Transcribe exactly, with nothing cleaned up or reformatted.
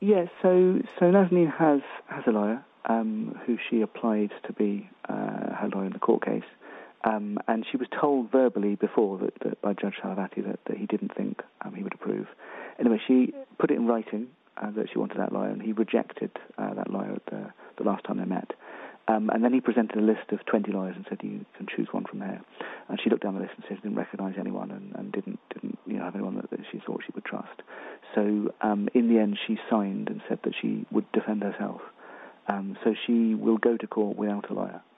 Yes, so so Nazanin has has a lawyer um, who she applied to be uh, her lawyer in the court case, um, and she was told verbally before that, that by Judge Salavati that, that he didn't think um, he would approve. Anyway, she put it in writing uh, that she wanted that lawyer, and he rejected uh, that lawyer at the, the last time they met. Um, and then he presented a list of twenty lawyers and said, "You can choose one from there." And she looked down the list and said she didn't recognise anyone and, and didn't didn't you know have anyone that, that she thought she would trust. So um, in the end, she signed and said that she would defend herself. Um, so she will go to court without a lawyer.